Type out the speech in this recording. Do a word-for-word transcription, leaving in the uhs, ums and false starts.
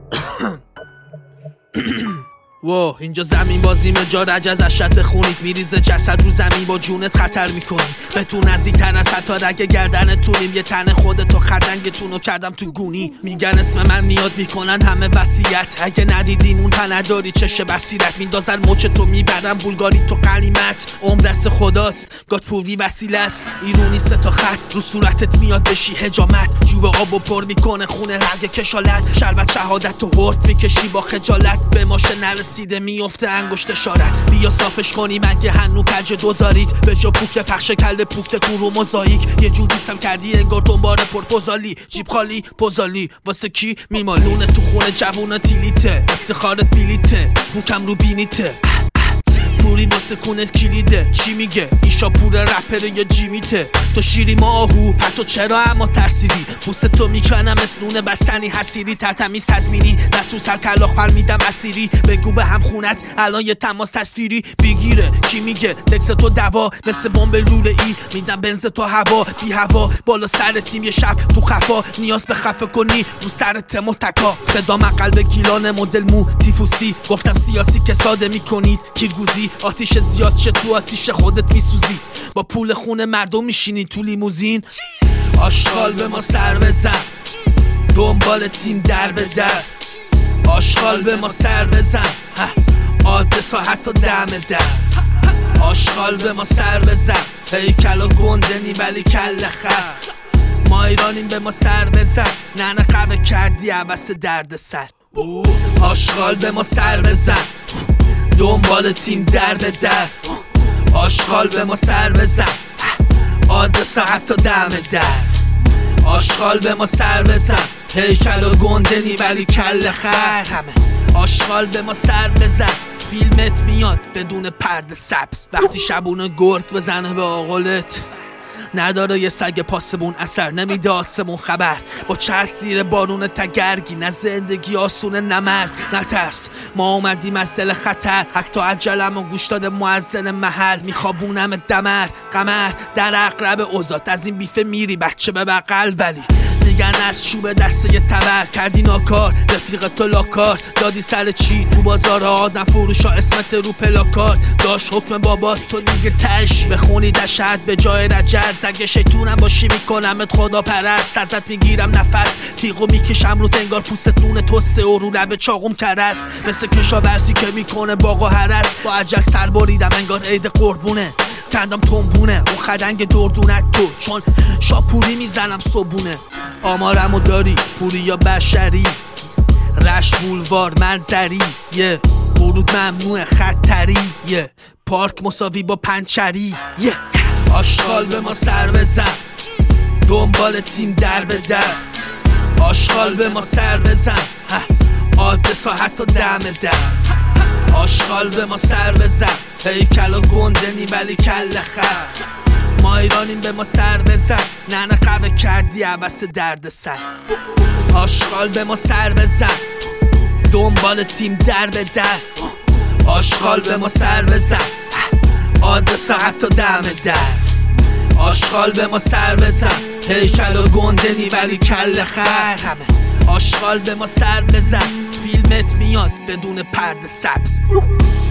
و اینجا زمین بازی مجارج از اشت بخونید، میریزه جسد رو زمین با جونت خطر میکنی. به تو نزدیکتر از حتی رگ گردنتونیم، یه تن خودتو خدنگتونو کردم تو گونی. میگن اسم من میاد میکنن همه وصیت، اگه ندیدیم اون تن نداری چشه بصیرت. میندازن موچ تو میبرن بولگاری تو قلیمت، عمر دست خداست گاد پولی وسیله است. ایرونی سه تا خط رو صورتت میاد بشی حجامت، جوب آبو پر میکنه خونه رگ کشالت. شربت شهادت تو هورت میکشی با خجالت، به ماشه نرسیده میفته انگشت اشارت. بیا صافش کنی مگه هنو کج دوزارید، به جا پوک پخش کل پوکتتون رو موزاییک. یه جوری سم کردی انگار دنبال پرپوزالی، جیب خالی پوزالی واسه کی میمالونه تو خونه جوونا تیلیته، افتخارت بیلیته پوکم رو بینیته. پوری واسه کونت کلیده، چی میگه ایشا پور رپره یا جیمیته. تو شیری ماهو پتو چرا اما ترسیدی، پوست تو میکنم اسنونه بستنی حسیری. ترتمیز تزمینی دست تو سر کلاخ پر میدم اسیری، بگو به هم خونت الان یه تماس تصویری بگیره. کی میگه دکس تو دوا مثل بمب لوله ای، میدم بنز تو هوا بی هوا بالا سر تیم یه شب تو خفا. نیاز به خفه کنی رو سرت متکا، صدا من قلب گیلان مدل مو تیفوسی. گفتم سیاسی که ساده میکنید کیرگوزی، آتیشت زیاد شه تو آتیش خودت میسوزی. با پول خونه مردم میشینی تو لیموزین، آشغال به ما سر بزن دنبال تیم در به در. آشغال به ما سر بزن آدرسا حتی دم در. آشغال به ما سر بزن هیکل و گندنی ولی کل خر. ما ایرانیم به ما سر بزن، ننه قبه کردی عبس درد سر. آشغال به ما سر بزن دنبال تیم درد در. آشغال به ما سر بزن آدرسا حتی دم در. آشغال به ما سر بزن هیکل و گندنی ولی کل خر. همه آشغال به ما سر بزن، فیلمت میاد بدون پرده سبز. وقتی شبونه گرد بزنه به آقلت، نداره یه سگ پاسمون اثر نمیده آسمون خبر. با چت زیر بارون تگرگی، نه زندگی آسونه نه مرد نه ترس. ما اومدیم از دل خطر، حتی عجلم و گوش داده مؤذن محل. میخوابونم دمر قمر در اقرب اوزات، از این بیفه میری بچه به بقل. ولی دیگن از شوب دسته یه تبر کردی ناکار، رفیق تو لاکار دادی سر چی تو بازار آدم فروشا. اسمت رو پلاکارد داشت حکم بابات تو دیگه تش بخونی دشت به جای رجز. اگه شیطونم باشی میکنمت خدا پرست، ازت میگیرم نفس تیغو میکشم رو تنگار پوستت نون توسته و رو لب چاقوم کرست. مثل کشاورزی که میکنه باغ و هرس، با عجل سر بریدم انگار عید قربونه. کندم تنبونه اون خدنگ دردونت تو، چون شاپوری میزنم صبونه. آمارمو داری پوری یا بشری، رش بولوار منظری یه ورود ممنوع خطری یه پارک مساوی با پنچری یه. آشغال به ما سر بزن دنبال تیم در به در. آشغال به ما سر بزن آدرسا حتی دم در. آشغال به ما سر بزن هیکل و گندنی ولی کل خر. ما ایرانیم به ما سر بزن، ننه قبه کردی عبس درد سر. آشغال به ما سر بزن دنبال تیم در به در. آشغال به ما سر بزن آدرسا حتی دم در. آشغال به ما سر بزن هیکل و گندنی ولی کل خر. همه آشغال به ما سر بزن، فیلمت میاد بدون پرده سبز.